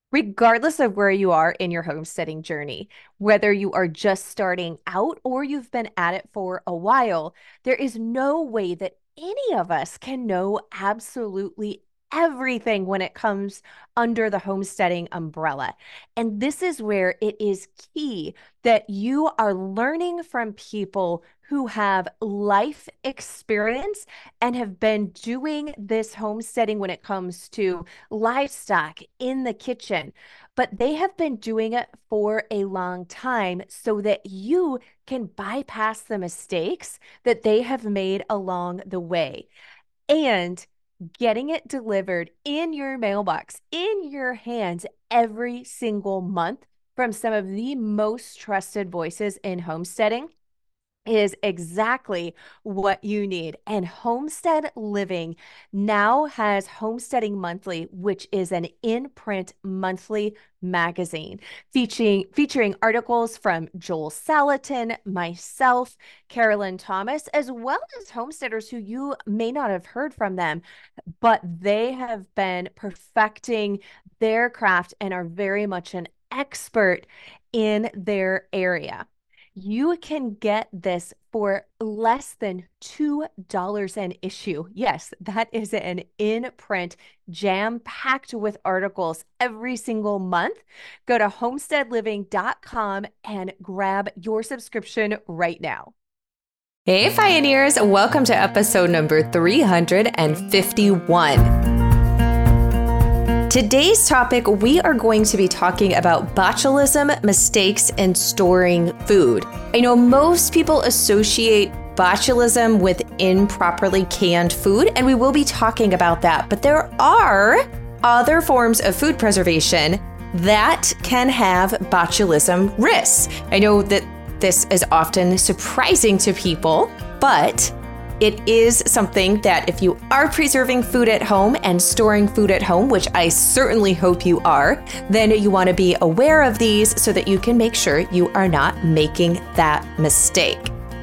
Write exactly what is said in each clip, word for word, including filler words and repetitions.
Regardless of where you are in your homesteading journey, whether you are just starting out or you've been at it for a while, there is no way that any of us can know absolutely everything when it comes under the homesteading umbrella. And this is where it is key that you are learning from people who have life experience and have been doing this homesteading when it comes to livestock in the kitchen, but they have been doing it for a long time so that you can bypass the mistakes that they have made along the way. And getting it delivered in your mailbox, in your hands every single month from some of the most trusted voices in homesteading is exactly what you need. And Homestead Living now has Homesteading Monthly, which is an in-print monthly magazine featuring featuring articles from Joel Salatin, myself, Carolyn Thomas, as well as homesteaders who you may not have heard from them, but they have been perfecting their craft and are very much an expert in their area. You can get this for less than two dollars an issue. Yes, that is an in print, jam packed with articles every single month. Go to homestead living dot com and grab your subscription right now. Hey, Pioneers, welcome to episode number three hundred fifty-one. Today's topic, we are going to be talking about botulism, mistakes in storing food. I know most people associate botulism with improperly canned food, and we will be talking about that. But there are other forms of food preservation that can have botulism risks. I know that this is often surprising to people, but it is something that if you are preserving food at home and storing food at home, which I certainly hope you are, then you want to be aware of these so that you can make sure you are not making that mistake.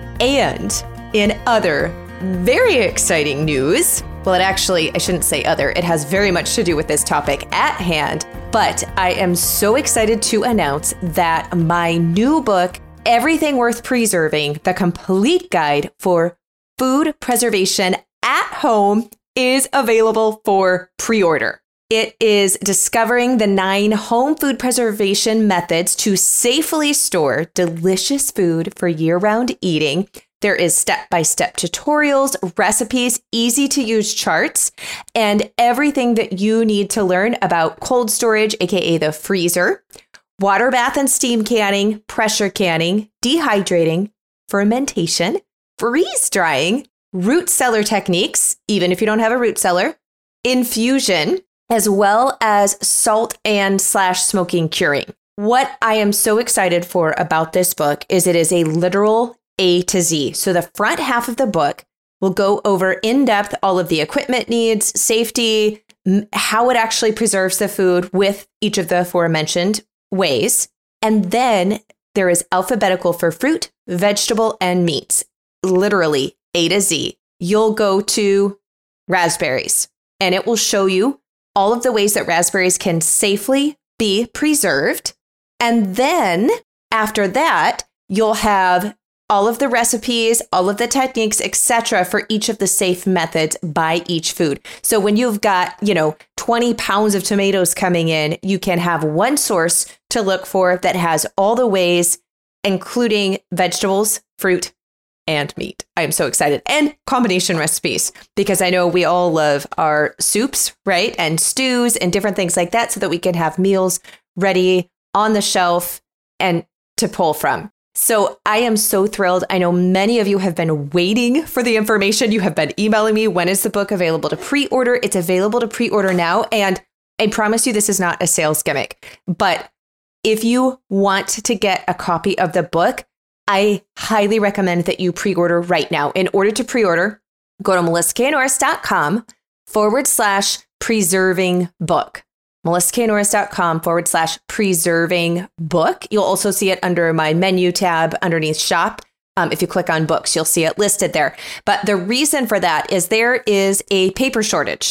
And in other very exciting news, well, it actually, I shouldn't say other, it has very much to do with this topic at hand, but I am so excited to announce that my new book, Everything Worth Preserving, the complete guide for food preservation at home, is available for pre-order. It is discovering the nine home food preservation methods to safely store delicious food for year-round eating. There is step-by-step tutorials, recipes, easy-to-use charts, and everything that you need to learn about cold storage, aka the freezer, water bath and steam canning, pressure canning, dehydrating, fermentation, freeze drying, root cellar techniques, even if you don't have a root cellar, infusion, as well as salt and slash smoking curing. What I am so excited for about this book is it is a literal A to Z. So the front half of the book will go over in depth all of the equipment needs, safety, how it actually preserves the food with each of the aforementioned ways. And then there is alphabetical for fruit, vegetable, and meats. Literally A to Z. You'll go to raspberries and it will show you all of the ways that raspberries can safely be preserved. And then after that, you'll have all of the recipes, all of the techniques, et cetera for each of the safe methods by each food. So when you've got, you know, twenty pounds of tomatoes coming in, you can have one source to look for that has all the ways, including vegetables, fruit, and meat. I am so excited. And combination recipes, because I know we all love our soups, right? And stews and different things like that so that we can have meals ready on the shelf and to pull from. So I am so thrilled. I know many of you have been waiting for the information. You have been emailing me. When is the book available to pre-order? It's available to pre-order now. And I promise you, this is not a sales gimmick. But if you want to get a copy of the book, I highly recommend that you pre-order right now. In order to pre-order, go to melissaknorris.com forward slash preserving book. melissaknorris.com forward slash preserving book. You'll also see it under my menu tab underneath shop. Um, if you click on books, you'll see it listed there. But the reason for that is there is a paper shortage.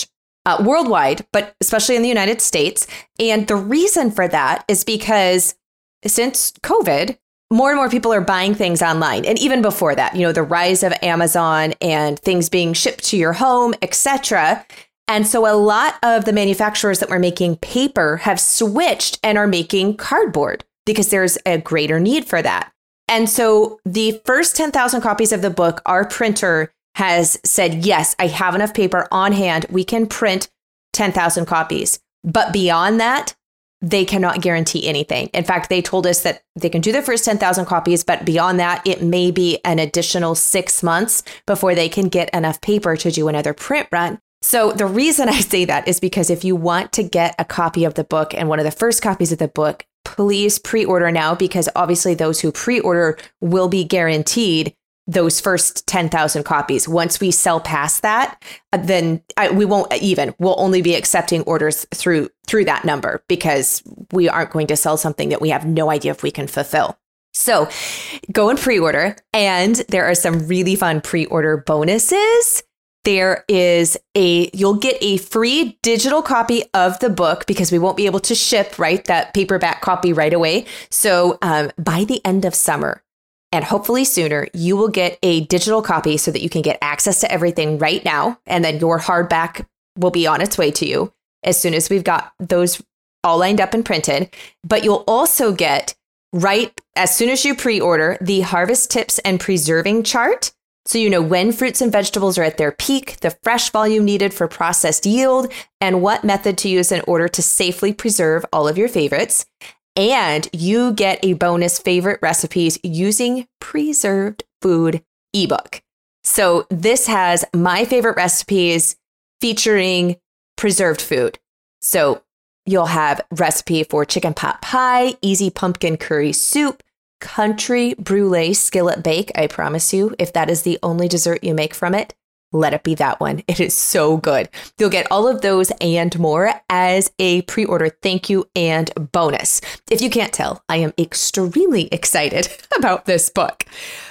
uh, worldwide, but especially in the United States. And the reason for that is because since COVID, more and more people are buying things online. And even before that, you know, the rise of Amazon and things being shipped to your home, et cetera. And so a lot of the manufacturers that were making paper have switched and are making cardboard because there's a greater need for that. And so the first ten thousand copies of the book, our printer has said, yes, I have enough paper on hand. We can print ten thousand copies. But beyond that, they cannot guarantee anything. In fact, they told us that they can do the first ten thousand copies, but beyond that, it may be an additional six months before they can get enough paper to do another print run. So the reason I say that is because if you want to get a copy of the book and one of the first copies of the book, please pre-order now, because obviously those who pre-order will be guaranteed those first ten thousand copies. Once we sell past that, then I, we won't even, we'll only be accepting orders through through that number, because we aren't going to sell something that we have no idea if we can fulfill. So go and pre-order. And there are some really fun pre-order bonuses. There is a, you'll get a free digital copy of the book, because we won't be able to ship, right, that paperback copy right away. So um, by the end of summer, and hopefully sooner, you will get a digital copy so that you can get access to everything right now. And then your hardback will be on its way to you as soon as we've got those all lined up and printed. But you'll also get, right as soon as you pre-order, the harvest tips and preserving chart. So you know when fruits and vegetables are at their peak, the fresh volume needed for processed yield, and what method to use in order to safely preserve all of your favorites. And you get a bonus favorite recipes using preserved food ebook. So this has my favorite recipes featuring preserved food. So you'll have recipe for chicken pot pie, easy pumpkin curry soup, country brulee skillet bake. I promise you, if that is the only dessert you make from it, let it be that one. It is so good. You'll get all of those and more as a pre-order thank you and bonus. If you can't tell, I am extremely excited about this book.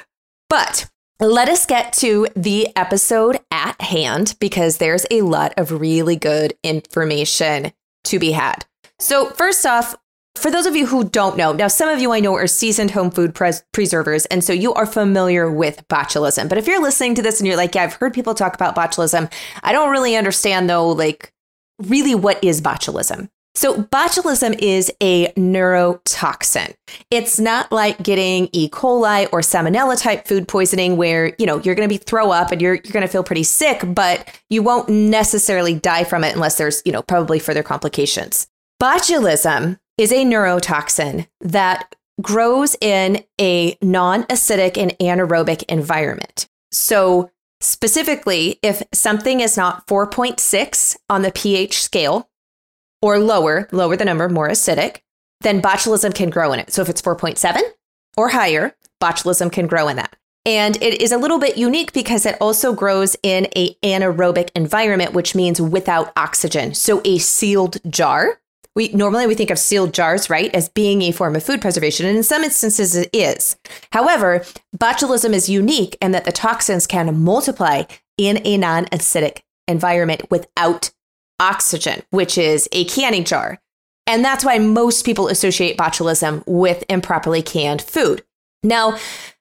But let us get to the episode at hand, because there's a lot of really good information to be had. So first off, for those of you who don't know, now some of you I know are seasoned home food pres- preservers, and so you are familiar with botulism. But if you're listening to this and you're like, yeah, I've heard people talk about botulism, I don't really understand though, like really what is botulism? So botulism is a neurotoxin. It's not like getting E. coli or salmonella type food poisoning where, you know, you're going to be throw up and you're, you're going to feel pretty sick, but you won't necessarily die from it unless there's, you know, probably further complications. Botulism is a neurotoxin that grows in a non-acidic and anaerobic environment. So specifically, if something is not four point six on the pH scale or lower, lower the number, more acidic, then botulism can grow in it. So if it's four point seven or higher, botulism can grow in that. And it is a little bit unique because it also grows in an anaerobic environment, which means without oxygen. So a sealed jar. We normally we think of sealed jars, right, as being a form of food preservation, and in some instances it is. However, botulism is unique in that the toxins can multiply in a non-acidic environment without oxygen, which is a canning jar. And that's why most people associate botulism with improperly canned food. Now,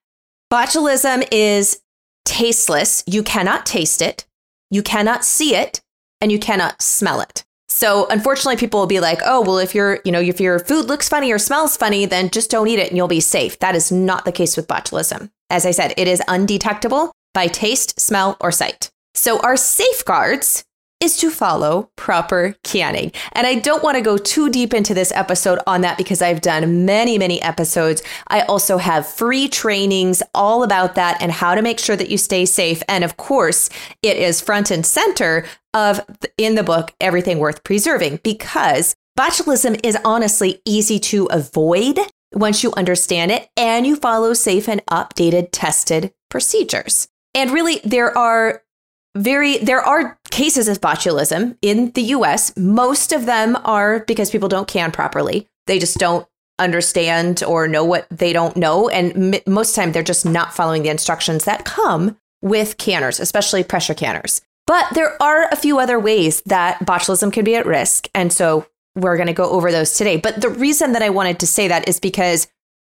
botulism is tasteless. You cannot taste it, you cannot see it, and you cannot smell it. So unfortunately, people will be like, oh, well, if your, you know, if your food looks funny or smells funny, then just don't eat it and you'll be safe. That is not the case with botulism. As I said, it is undetectable by taste, smell, or sight. So our safeguards is to follow proper canning. And I don't want to go too deep into this episode on that because I've done many, many episodes. I also have free trainings all about that and how to make sure that you stay safe. And of course, it is front and center of in the book, Everything Worth Preserving, because botulism is honestly easy to avoid once you understand it and you follow safe and updated tested procedures. And really, there are Very, there are cases of botulism in the U S. Most of them are because people don't can properly. They just don't understand or know what they don't know. And m- most of the time, they're just not following the instructions that come with canners, especially pressure canners. But there are a few other ways that botulism can be at risk. And so we're going to go over those today. But the reason that I wanted to say that is because,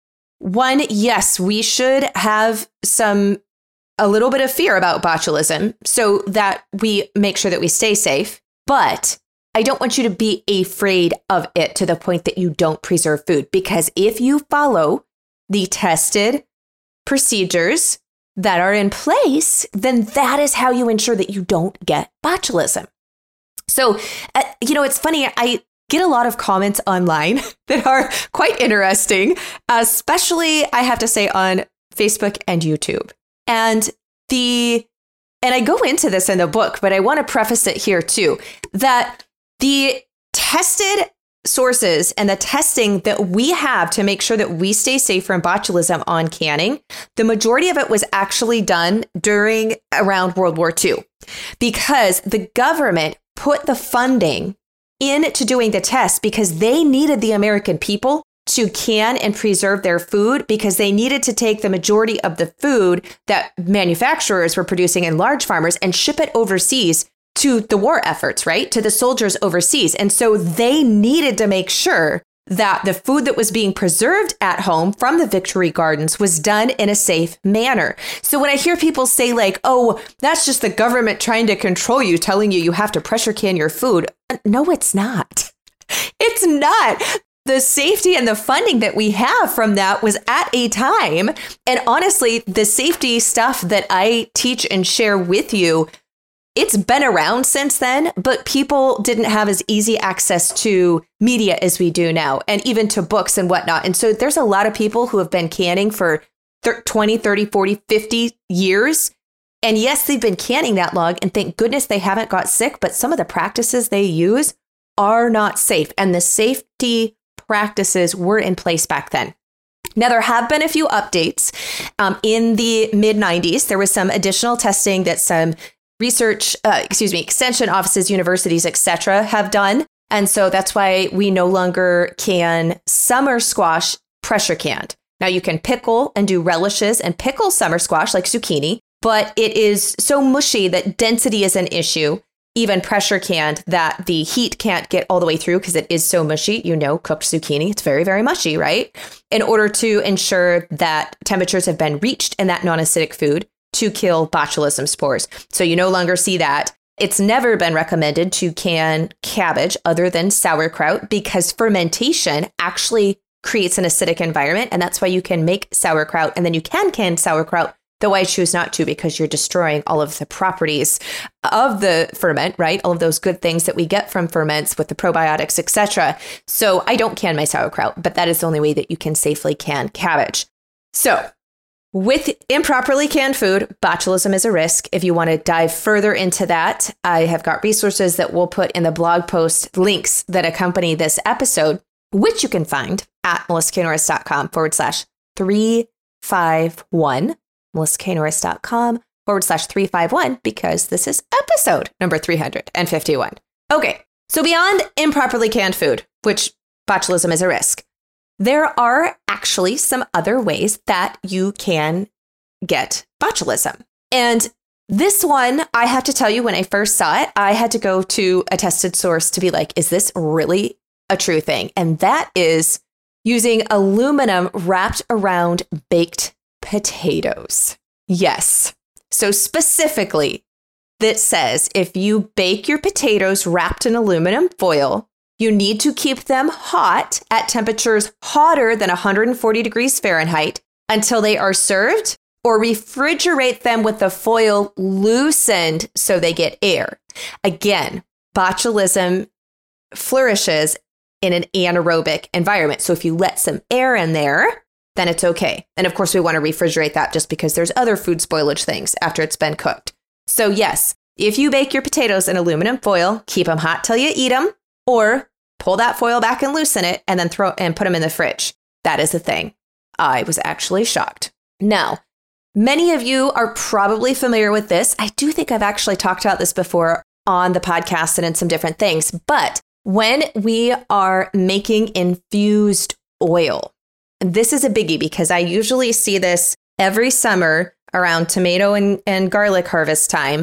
one, yes, we should have some, a little bit of fear about botulism so that we make sure that we stay safe. But I don't want you to be afraid of it to the point that you don't preserve food, because if you follow the tested procedures that are in place, then that is how you ensure that you don't get botulism. So, uh, you know, it's funny, I get a lot of comments online that are quite interesting, especially, I have to say, on Facebook and YouTube. And the, and I go into this in the book, but I want to preface it here too, that the tested sources and the testing that we have to make sure that we stay safe from botulism on canning, the majority of it was actually done during around World War Two, because the government put the funding into doing the tests because they needed the American people to can and preserve their food, because they needed to take the majority of the food that manufacturers were producing in large farmers and ship it overseas to the war efforts, right? To the soldiers overseas. And so they needed to make sure that the food that was being preserved at home from the Victory Gardens was done in a safe manner. So when I hear people say like, oh, that's just the government trying to control you, telling you you have to pressure can your food. No, it's not. It's not. The safety and the funding that we have from that was at a time. And honestly, the safety stuff that I teach and share with you, it's been around since then, but people didn't have as easy access to media as we do now, and even to books and whatnot. And so there's a lot of people who have been canning for twenty, thirty, forty, fifty years. And yes, they've been canning that long, and thank goodness they haven't got sick, but some of the practices they use are not safe. And the safety practices were in place back then. Now, there have been a few updates. Um, in the mid nineties, there was some additional testing that some research, uh, excuse me, extension offices, universities, et cetera, have done. And so that's why we no longer can summer squash pressure canned. Now you can pickle and do relishes and pickle summer squash like zucchini, but it is so mushy that density is an issue, even pressure canned, that the heat can't get all the way through because it is so mushy. You know, cooked zucchini, it's very, very mushy, right? In order to ensure that temperatures have been reached in that non-acidic food to kill botulism spores. So you no longer see that. It's never been recommended to can cabbage other than sauerkraut, because fermentation actually creates an acidic environment. And that's why you can make sauerkraut, and then you can can sauerkraut, though I choose not to, because you're destroying all of the properties of the ferment, right? All of those good things that we get from ferments with the probiotics, et cetera. So I don't can my sauerkraut, but that is the only way that you can safely can cabbage. So with improperly canned food, botulism is a risk. If you want to dive further into that, I have got resources that we'll put in the blog post links that accompany this episode, which you can find at melissaknorris.com forward slash 351, melissaknorris.com forward slash 351, because this is episode number three hundred fifty-one. Okay, so beyond improperly canned food, which botulism is a risk, there are actually some other ways that you can get botulism. And this one, I have to tell you, when I first saw it, I had to go to a tested source to be like, is this really a true thing? And that is using aluminum wrapped around baked potatoes. Yes. So specifically, that says if you bake your potatoes wrapped in aluminum foil, you need to keep them hot at temperatures hotter than one hundred forty degrees Fahrenheit until they are served, or refrigerate them with the foil loosened so they get air. Again, botulism flourishes in an anaerobic environment. So if you let some air in there, then it's okay. And of course, we want to refrigerate that just because there's other food spoilage things after it's been cooked. So yes, if you bake your potatoes in aluminum foil, keep them hot till you eat them, or pull that foil back and loosen it and then throw and put them in the fridge. That is the thing. I was actually shocked. Now, many of you are probably familiar with this. I do think I've actually talked about this before on the podcast and in some different things. But when we are making infused oil, this is a biggie because I usually see this every summer around tomato and, and garlic harvest time.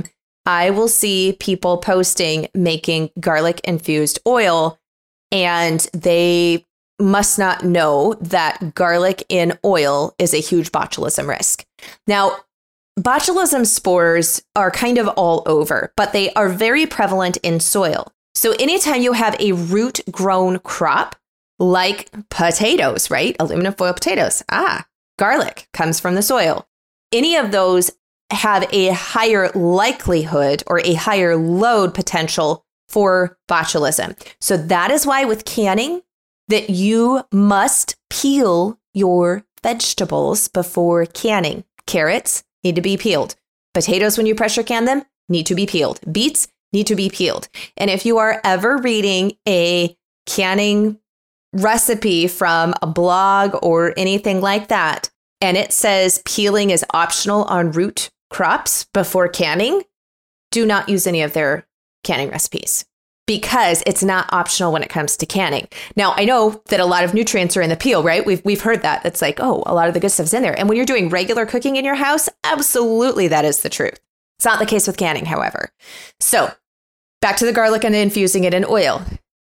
I will see people posting making garlic infused oil, and they must not know that garlic in oil is a huge botulism risk. Now, botulism spores are kind of all over, but they are very prevalent in soil. So anytime you have a root grown crop like potatoes, right? Aluminum foil potatoes. Ah, garlic comes from the soil. Any of those have a higher likelihood or a higher load potential for botulism. So that is why with canning that you must peel your vegetables before canning. Carrots need to be peeled. Potatoes, when you pressure can them, need to be peeled. Beets need to be peeled. And if you are ever reading a canning recipe from a blog or anything like that, and it says peeling is optional on root crops before canning, do not use any of their canning recipes because it's not optional when it comes to canning. Now, I know that a lot of nutrients are in the peel, right? We've we've heard that. It's like, oh, a lot of the good stuff's in there. And when you're doing regular cooking in your house, absolutely that is the truth. It's not the case with canning, however. So back to the garlic and infusing it in oil.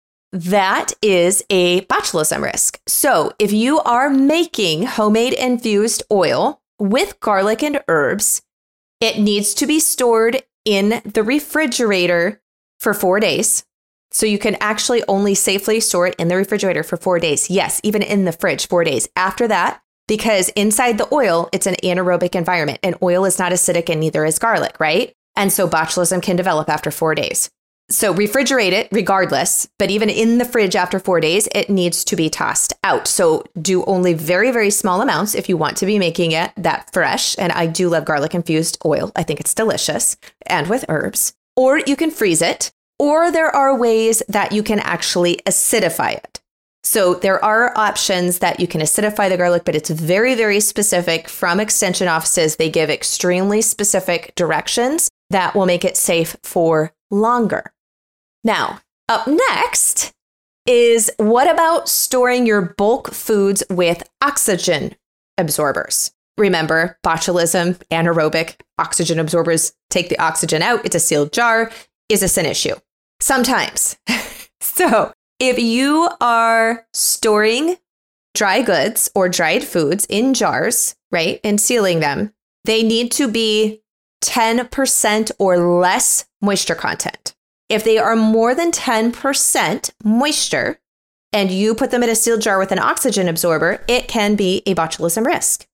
That is a botulism risk. So if you are making homemade infused oil with garlic and herbs, it needs to be stored in the refrigerator for four days. So you can actually only safely store it in the refrigerator for four days. Yes, even in the fridge, four days. After that, because inside the oil, it's an anaerobic environment and oil is not acidic and neither is garlic, right? And so botulism can develop after four days. So refrigerate it regardless, but even in the fridge after four days, it needs to be tossed out. So do only very, very small amounts if you want to be making it that fresh. And I do love garlic infused oil. I think it's delicious and with herbs. Or you can freeze it, or there are ways that you can actually acidify it. So there are options that you can acidify the garlic, but it's very, very specific from extension offices. They give extremely specific directions that will make it safe for longer. Now, up next is what about storing your bulk foods with oxygen absorbers? Remember, botulism, anaerobic, oxygen absorbers take the oxygen out. It's a sealed jar. Is this an issue? Sometimes. So if you are storing dry goods or dried foods in jars, right, and sealing them, they need to be ten percent or less moisture content. If they are more than ten percent moisture and you put them in a sealed jar with an oxygen absorber, it can be a botulism risk.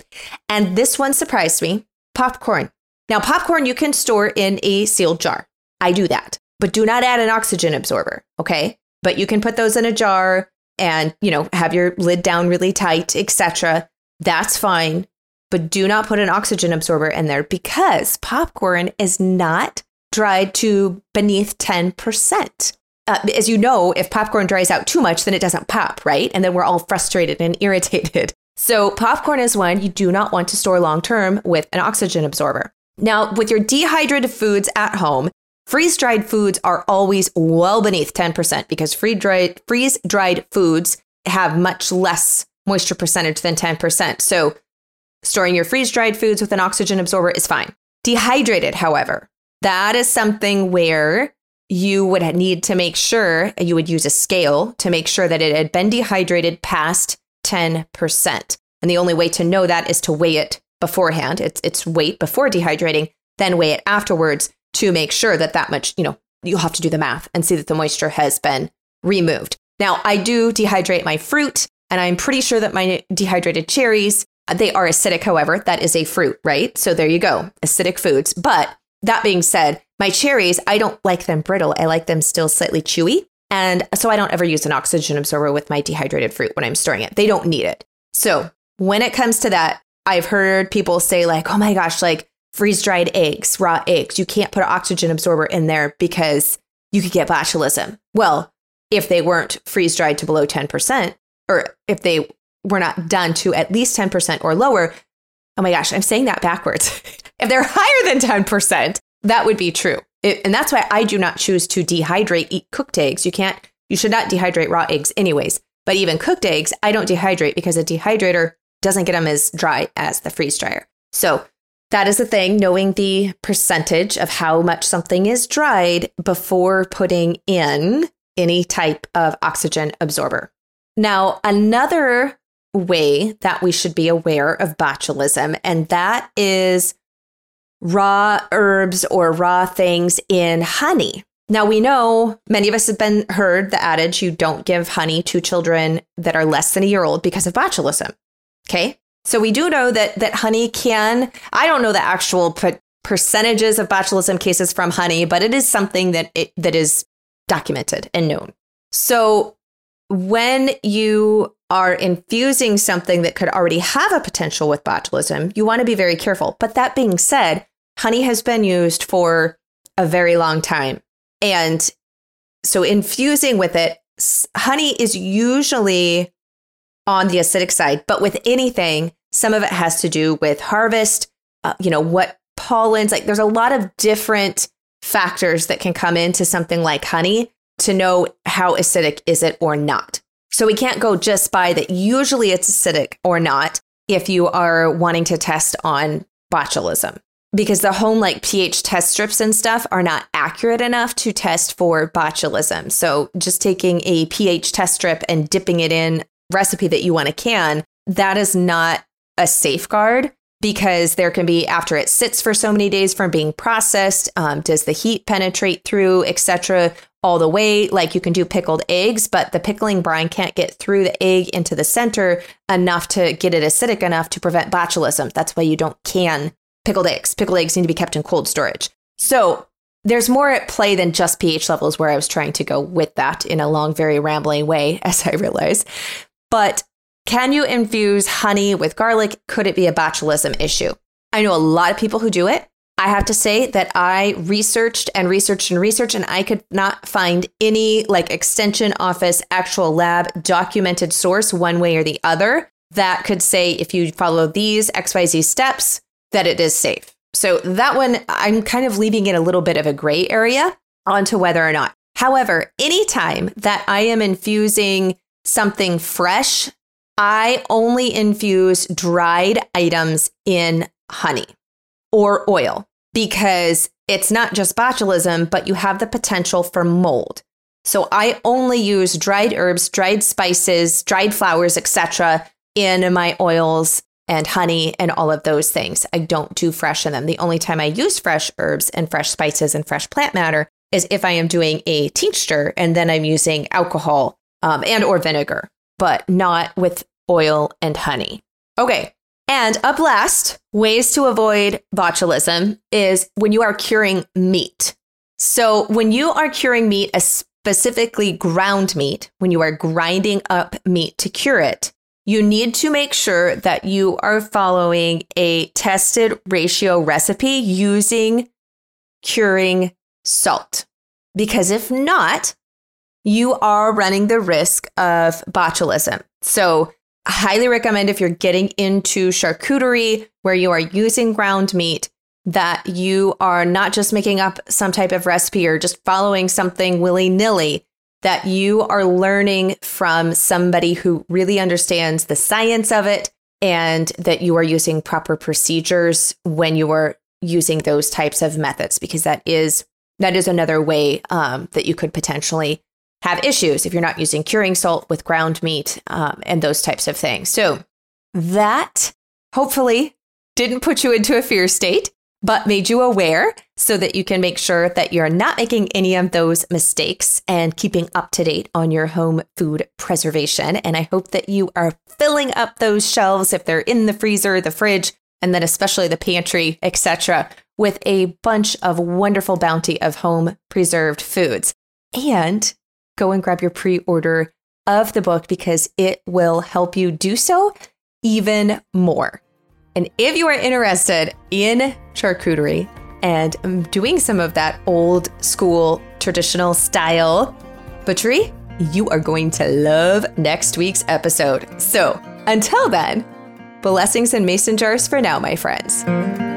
And this one surprised me, popcorn. Now, popcorn you can store in a sealed jar. I do that, but do not add an oxygen absorber, okay? But you can put those in a jar and, you know, have your lid down really tight, et cetera. That's fine. But do not put an oxygen absorber in there because popcorn is not dried to beneath ten percent. Uh, as you know, if popcorn dries out too much, then it doesn't pop, right? And then we're all frustrated and irritated. So popcorn is one you do not want to store long-term with an oxygen absorber. Now, with your dehydrated foods at home, freeze-dried foods are always well beneath ten percent because freeze-dried freeze-dried foods have much less moisture percentage than ten percent. So storing your freeze-dried foods with an oxygen absorber is fine. Dehydrated, however, that is something where you would need to make sure, you would use a scale to make sure that it had been dehydrated past ten percent. And the only way to know that is to weigh it beforehand. It's it's weight before dehydrating, then weigh it afterwards to make sure that that much, you know, you'll have to do the math and see that the moisture has been removed. Now, I do dehydrate my fruit, and I'm pretty sure that my dehydrated cherries, they are acidic, however, that is a fruit, right? So there you go, acidic foods. But that being said, my cherries, I don't like them brittle. I like them still slightly chewy. And so I don't ever use an oxygen absorber with my dehydrated fruit when I'm storing it. They don't need it. So when it comes to that, I've heard people say like, oh my gosh, like freeze-dried eggs, raw eggs, you can't put an oxygen absorber in there because you could get botulism. Well, if they weren't freeze-dried to below ten percent, or if they were not done to at least ten percent or lower, oh my gosh, I'm saying that backwards. If they're higher than ten percent, that would be true. It, and that's why I do not choose to dehydrate eat cooked eggs. You can't, you should not dehydrate raw eggs anyways. But even cooked eggs, I don't dehydrate because a dehydrator doesn't get them as dry as the freeze dryer. So That is the thing, knowing the percentage of how much something is dried before putting in any type of oxygen absorber. Now, another way that we should be aware of botulism, and that is raw herbs or raw things in honey. Now, we know many of us have been heard the adage, you don't give honey to children that are less than a year old because of botulism. Okay. So we do know that that honey can, I don't know the actual per- percentages of botulism cases from honey, but it is something that it, that is documented and known. So when you are infusing something that could already have a potential with botulism, you want to be very careful. But that being said, honey has been used for a very long time. And so infusing with it, honey is usually on the acidic side, but with anything, some of it has to do with harvest, uh, you know, what pollens, like there's a lot of different factors that can come into something like honey to know how acidic is it or not. So we can't go just by that. Usually it's acidic or not if you are wanting to test on botulism, because the home like pH test strips and stuff are not accurate enough to test for botulism. So just taking a pH test strip and dipping it in recipe that you want to can, that is not a safeguard, because there can be, after it sits for so many days from being processed, um, does the heat penetrate through, et cetera, all the way. Like you can do pickled eggs, but the pickling brine can't get through the egg into the center enough to get it acidic enough to prevent botulism. That's why you don't can pickled eggs. Pickled eggs need to be kept in cold storage. So there's more at play than just pH levels, where I was trying to go with that in a long, very rambling way, as I realize. But can you infuse honey with garlic? Could it be a botulism issue? I know a lot of people who do it. I have to say that I researched and researched and researched, and I could not find any like extension office, actual lab documented source one way or the other that could say if you follow these X Y Z steps, that it is safe. So that one, I'm kind of leaving it a little bit of a gray area onto whether or not. However, anytime that I am infusing something fresh, I only infuse dried items in honey or oil, because it's not just botulism, but you have the potential for mold. So I only use dried herbs, dried spices, dried flowers, et cetera in my oils and honey and all of those things. I don't do fresh in them. The only time I use fresh herbs and fresh spices and fresh plant matter is if I am doing a tincture and then I'm using alcohol um, and or vinegar, but not with oil and honey. Okay. And up last, ways to avoid botulism is when you are curing meat. So when you are curing meat, specifically ground meat, when you are grinding up meat to cure it, you need to make sure that you are following a tested ratio recipe using curing salt. Because if not, you are running the risk of botulism. So I highly recommend, if you're getting into charcuterie where you are using ground meat, that you are not just making up some type of recipe or just following something willy-nilly, that you are learning from somebody who really understands the science of it, and that you are using proper procedures when you are using those types of methods, because that is that is another way um, that you could potentially have issues if you're not using curing salt with ground meat um, and those types of things. So that hopefully didn't put you into a fear state, but made you aware so that you can make sure that you're not making any of those mistakes and keeping up to date on your home food preservation. And I hope that you are filling up those shelves, if they're in the freezer, the fridge, and then especially the pantry, et cetera, with a bunch of wonderful bounty of home preserved foods. And go and grab your pre-order of the book, because it will help you do so even more. And if you are interested in charcuterie and doing some of that old school traditional style butchery, you are going to love next week's episode. So until then, blessings and mason jars for now, my friends.